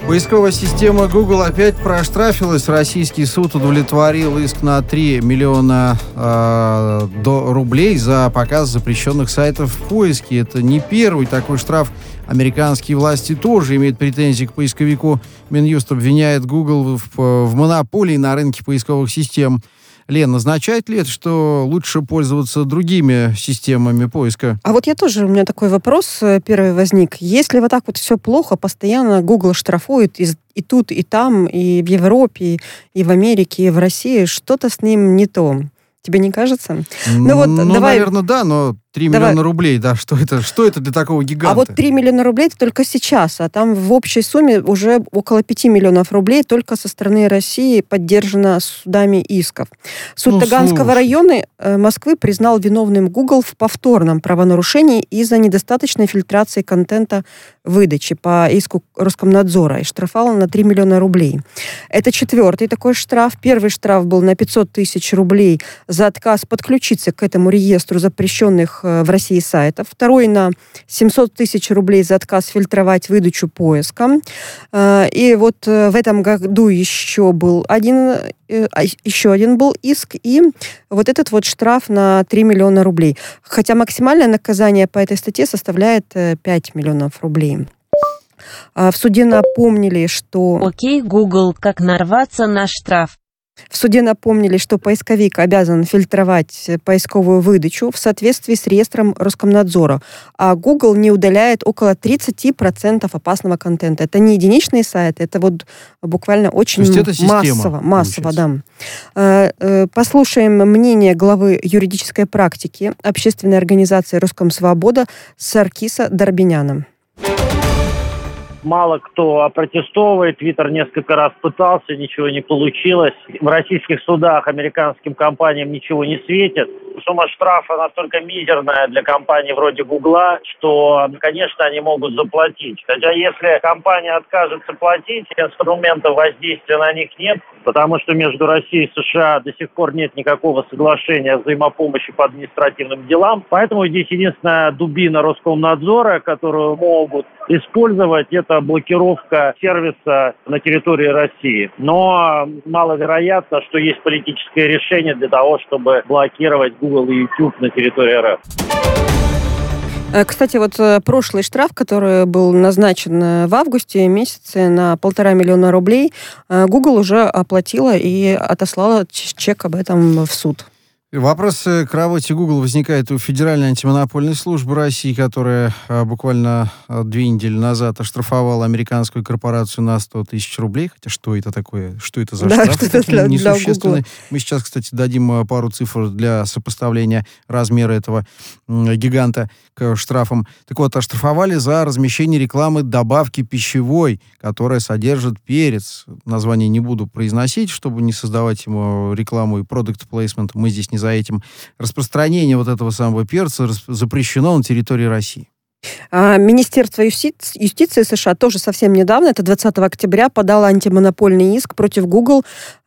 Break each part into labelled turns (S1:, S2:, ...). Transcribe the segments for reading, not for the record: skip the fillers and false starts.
S1: Поисковая система Google опять проштрафилась. Российский суд удовлетворил иск на 3 миллиона рублей за показ запрещенных сайтов в поиске. Это не первый такой штраф. Американские власти тоже имеют претензии к поисковику. Минюст обвиняет Google в монополии на рынке поисковых систем. Лен, означает ли это, что лучше пользоваться другими системами поиска?
S2: А вот у меня такой вопрос первый возник. Если вот так вот все плохо, постоянно Google штрафует и тут, и там, и в Европе, и в Америке, и в России, что-то с ним не то. Тебе не кажется? Давай...
S1: наверное, да, но 3 миллиона рублей, да, что это для такого гиганта?
S2: А вот 3 миллиона рублей это только сейчас, а там в общей сумме уже около 5 миллионов рублей только со стороны России поддержано судами исков. Суд Таганского района Москвы признал виновным Google в повторном правонарушении из-за недостаточной фильтрации контента выдачи по иску Роскомнадзора и штрафовал на 3 миллиона рублей. Это 4-й такой штраф. Первый штраф был на 500 тысяч рублей за отказ подключиться к этому реестру запрещенных в России сайтов. Второй на 700 тысяч рублей за отказ фильтровать выдачу поиска. И вот в этом году еще один был иск, и вот этот вот штраф на 3 миллиона рублей. Хотя максимальное наказание по этой статье составляет 5 миллионов рублей. В суде напомнили, что...
S3: Окей, Google, как нарваться на штраф?
S2: В суде напомнили, что поисковик обязан фильтровать поисковую выдачу в соответствии с реестром Роскомнадзора, а Google не удаляет около 30% опасного контента. Это не единичные сайты, это вот буквально очень массово, да. Послушаем мнение главы юридической практики общественной организации «Роскомсвобода» Саркиса Дорбиняна.
S4: Мало кто опротестовывает. Твиттер несколько раз пытался, ничего не получилось. В российских судах американским компаниям ничего не светит. Сумма штрафа настолько мизерная для компаний вроде Гугла, что, конечно, они могут заплатить. Хотя если компания откажется платить, инструментов воздействия на них нет, потому что между Россией и США до сих пор нет никакого соглашения о взаимопомощи по административным делам. Поэтому здесь единственная дубина Роскомнадзора, которую могут использовать, это блокировка сервиса на территории России. Но маловероятно, что есть политическое решение для того, чтобы блокировать Google и YouTube на территории РФ.
S2: Кстати, вот прошлый штраф, который был назначен в августе месяце на 1,5 миллиона рублей, Google уже оплатила и отослала чек об этом в суд.
S1: Вопрос к работе Google возникает у Федеральной антимонопольной службы России, которая буквально 2 недели назад оштрафовала американскую корпорацию на 100 тысяч рублей. Хотя что это такое? Что это за штраф?
S2: Что-то
S1: несущественный. Мы сейчас, кстати, дадим пару цифр для сопоставления размера этого гиганта к штрафам. Так вот, оштрафовали за размещение рекламы добавки пищевой, которая содержит перец. Название не буду произносить, чтобы не создавать ему рекламу и продукт плейсмент. Мы здесь не за этим. Распространение вот этого самого перца запрещено на территории России.
S2: Министерство юстиции США тоже совсем недавно, это 20 октября, подало антимонопольный иск против Google.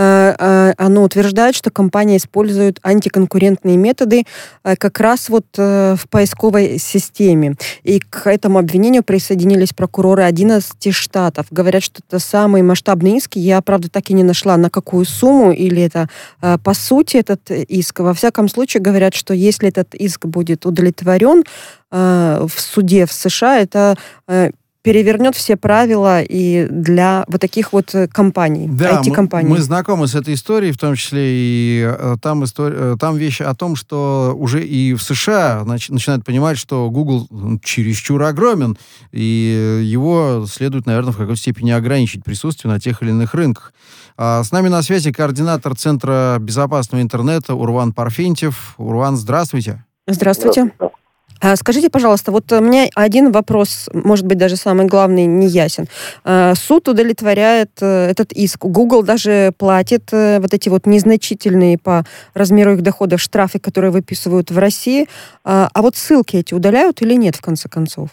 S2: Оно утверждает, что компания использует антиконкурентные методы как раз вот в поисковой системе. И к этому обвинению присоединились прокуроры 11 штатов. Говорят, что это самый масштабный иск. Я, правда, так и не нашла, на какую сумму или это по сути этот иск. Во всяком случае, говорят, что если этот иск будет удовлетворен в суде в США, это перевернет все правила и для вот таких вот компаний,
S1: да,
S2: IT-компаний.
S1: Мы знакомы с этой историей, в том числе и там вещь о том, что уже и в США начинают понимать, что Google чересчур огромен, и его следует, наверное, в какой-то степени ограничить присутствие на тех или иных рынках. С нами на связи координатор Центра безопасного интернета Урван Парфентьев. Урван, здравствуйте.
S2: Здравствуйте. Скажите, пожалуйста, вот у меня один вопрос, может быть, даже самый главный, не ясен. Суд удовлетворяет этот иск. Google даже платит вот эти вот незначительные по размеру их доходов штрафы, которые выписывают в России. А вот ссылки эти удаляют или нет, в конце концов?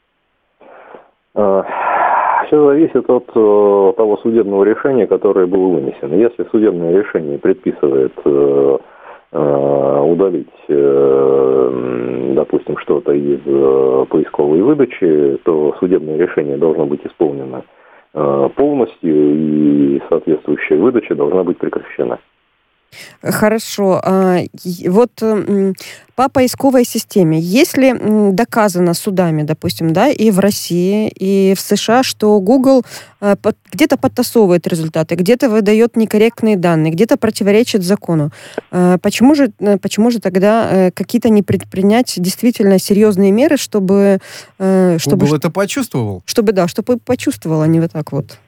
S5: Все зависит от того судебного решения, которое было вынесено. Если судебное решение предписывает удалить, допустим, что-то из поисковой выдачи, то судебное решение должно быть исполнено полностью, и соответствующая выдача должна быть прекращена.
S2: Хорошо. Вот по поисковой системе, если доказано судами, допустим, да, и в России, и в США, что Google где-то подтасовывает результаты, где-то выдает некорректные данные, где-то противоречит закону, почему же тогда какие-то не предпринять действительно серьезные меры, чтобы
S1: Google это почувствовал?
S2: Чтобы почувствовал, а не вот так вот.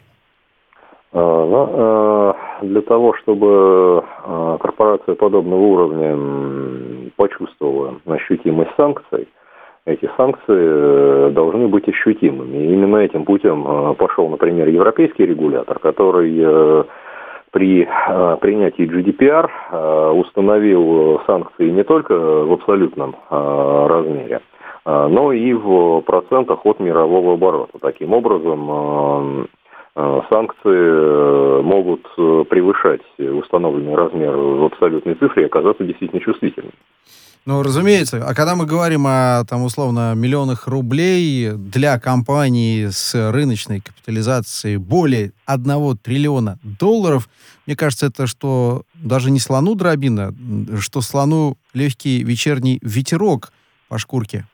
S5: Для того, чтобы корпорация подобного уровня почувствовала ощутимость санкций, эти санкции должны быть ощутимыми. И именно этим путем пошел, например, европейский регулятор, который при принятии GDPR установил санкции не только в абсолютном размере, но и в процентах от мирового оборота. Таким образом, санкции могут превышать установленный размер в абсолютной цифре и оказаться действительно чувствительными.
S1: Ну, разумеется. А когда мы говорим о, там, условно, миллионах рублей для компании с рыночной капитализацией более 1 триллиона долларов, мне кажется, это что даже не слону дробина, что слону легкий вечерний ветерок по шкурке.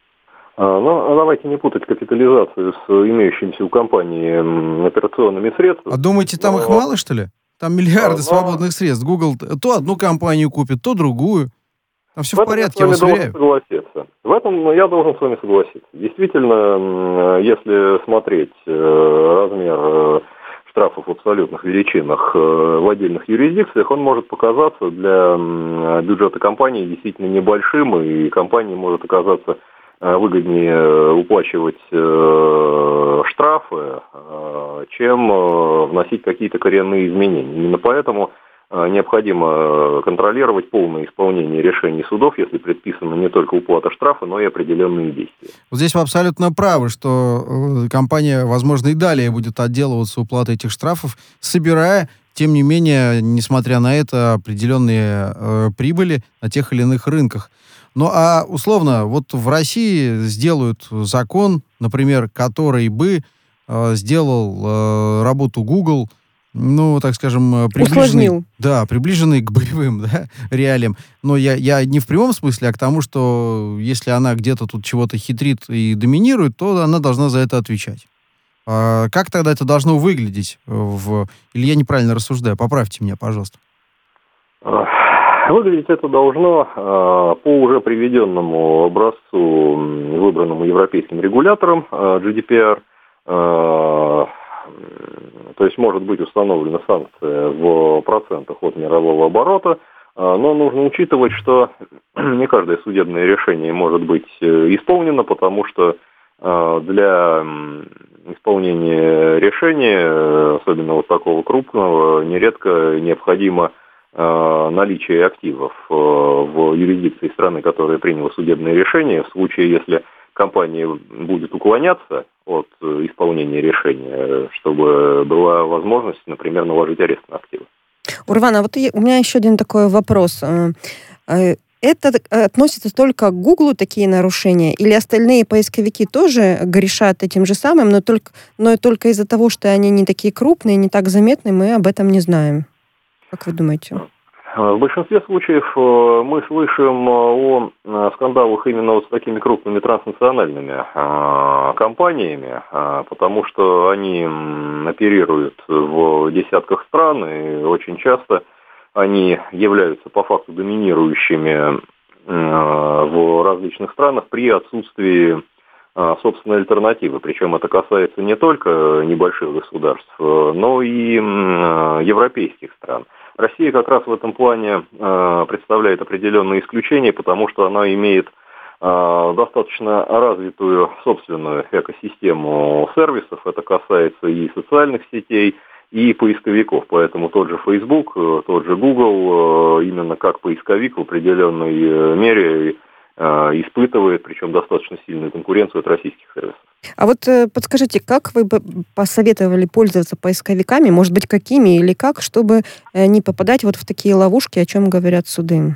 S5: Но давайте не путать капитализацию с имеющимися у компании операционными средствами.
S1: А думаете, там их мало, что ли? Там миллиарды свободных средств. Google то одну компанию купит, то другую. Там все в порядке, я вас уверяю.
S5: В этом я должен с вами согласиться. Действительно, если смотреть размер штрафов в абсолютных величинах в отдельных юрисдикциях, он может показаться для бюджета компании действительно небольшим, и компании может оказаться выгоднее уплачивать штрафы, чем вносить какие-то коренные изменения. Именно поэтому необходимо контролировать полное исполнение решений судов, если предписана не только уплата штрафа, но и определенные действия.
S1: Вот здесь вы абсолютно правы, что компания, возможно, и далее будет отделываться уплатой этих штрафов, собирая, тем не менее, несмотря на это, определенные прибыли на тех или иных рынках. Ну, а условно, вот в России сделают закон, например, который бы сделал работу Google, ну, так скажем, приближенный к боевым, да, реалиям. Но я не в прямом смысле, а к тому, что если она где-то тут чего-то хитрит и доминирует, то она должна за это отвечать. Как тогда это должно выглядеть? Или я неправильно рассуждаю? Поправьте меня, пожалуйста.
S5: Выглядеть это должно по уже приведенному образцу, выбранному европейским регулятором GDPR. То есть может быть установлена санкция в процентах от мирового оборота, но нужно учитывать, что не каждое судебное решение может быть исполнено, потому что для исполнения решения, особенно вот такого крупного, нередко необходимо наличие активов в юрисдикции страны, которая приняла судебное решение. В случае, если компания будет уклоняться от исполнения решения, чтобы была возможность, например, наложить арест на активы.
S2: Урван, а вот у меня еще один такой вопрос. Это относится только к Гуглу, такие нарушения, или остальные поисковики тоже грешат этим же самым, но только из-за того, что они не такие крупные, не так заметны, мы об этом не знаем? Как вы думаете?
S5: В большинстве случаев мы слышим о скандалах именно вот с такими крупными транснациональными компаниями, потому что они оперируют в десятках стран, и очень часто они являются по факту доминирующими в различных странах при отсутствии собственной альтернативы. Причем это касается не только небольших государств, но и европейских стран. Россия как раз в этом плане представляет определенные исключения, потому что она имеет достаточно развитую собственную экосистему сервисов. Это касается и социальных сетей, и поисковиков. Поэтому тот же Facebook, тот же Google именно как поисковик в определенной мере испытывает, причем достаточно сильную конкуренцию от российских сервисов.
S2: А вот подскажите, как вы бы посоветовали пользоваться поисковиками, может быть, какими или как, чтобы не попадать вот в такие ловушки, о чем говорят суды?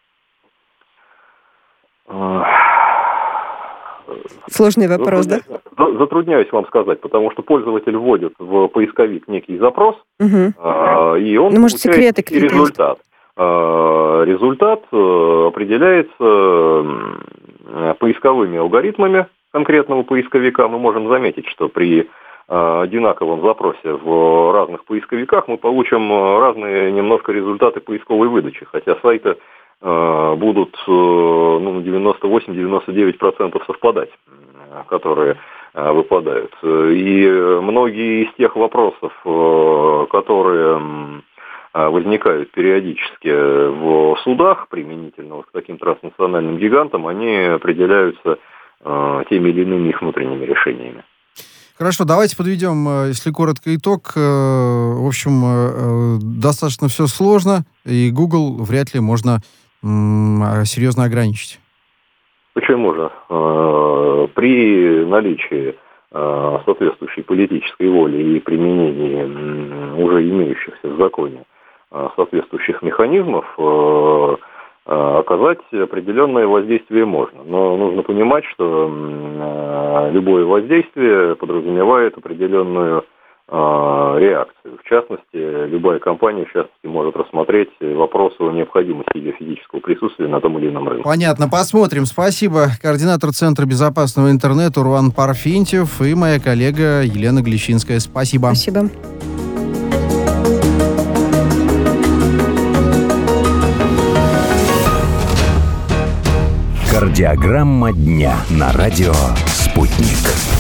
S2: Сложный вопрос, да?
S5: затрудняюсь вам сказать, потому что пользователь вводит в поисковик некий запрос, и он
S2: может,
S5: получает результат. Результат определяется поисковыми алгоритмами конкретного поисковика. Мы можем заметить, что при одинаковом запросе в разных поисковиках мы получим разные немножко результаты поисковой выдачи, хотя сайты будут 98-99% совпадать, которые выпадают. И многие из тех вопросов, которые возникают периодически в судах применительно к таким транснациональным гигантам, они определяются теми или иными их внутренними решениями.
S1: Хорошо, давайте подведем, если коротко, итог. В общем, достаточно все сложно, и Google вряд ли можно серьезно ограничить.
S5: Почему же? При наличии соответствующей политической воли и применении уже имеющихся в законе соответствующих механизмов оказать определенное воздействие можно. Но нужно понимать, что любое воздействие подразумевает определенную реакцию. В частности, любая компания, в частности, может рассмотреть вопрос о необходимости ее физического присутствия на том или ином рынке.
S1: Понятно, посмотрим. Спасибо. Координатор Центра безопасного интернета Урван Парфентьев и моя коллега Елена Глещинская. Спасибо.
S2: Спасибо.
S6: Кардиограмма дня на радио «Спутник».